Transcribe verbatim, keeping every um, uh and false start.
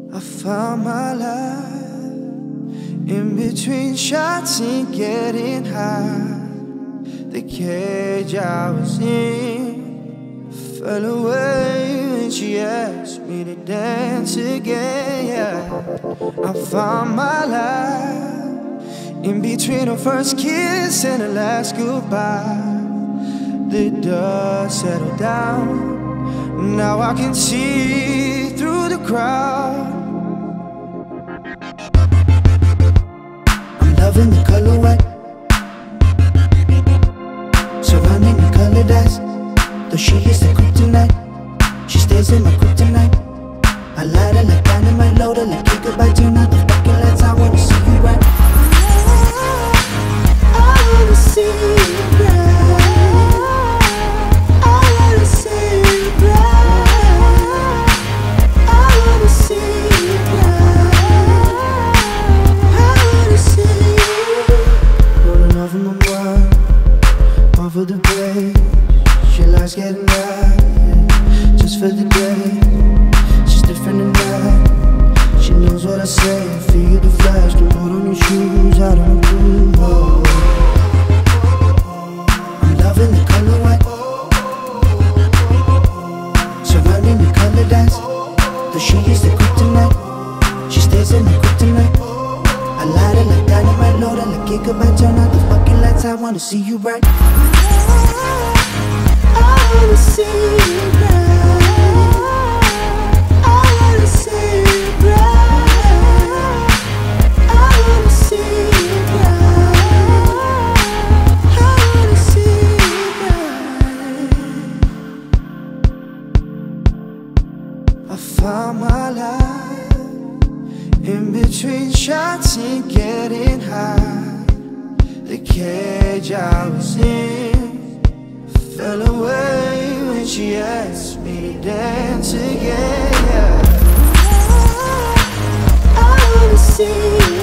I found my life in between shots and getting high. The cage I was in fell away when she asked me to dance again. Yeah. I found my life in between her first kiss and her last goodbye. The dust settled down, now I can see through the crowd. I'm loving the color white, surrounding the colored eyes. Though she is the kryptonite, she stays in my kryptonite. I light her like dynamite, load her like gigabyte. Turn out the fucking lights, I wanna see you right. I wanna see you right. I wanna see you right. I wanna see you right. I wanna see you. Rolling over my world, over the bridge. She likes getting high, just for the day. She's different than that. She knows what I say. Feel the flash, don't put on your shoes, out on the groove. Oh. I'm loving the color white, surrounding the colored eyes. Though she is the kryptonite, she stays in the kryptonite. I light her like dynamite, load her like gigabyte. Turn out the fucking lights, I wanna see you right. I wanna see you right. I wanna see you right. I wanna see you right. I wanna see you right. I found my life in between shots and getting high. The cage I was in fell away when she asked me to dance again. Yeah. I wanna see you.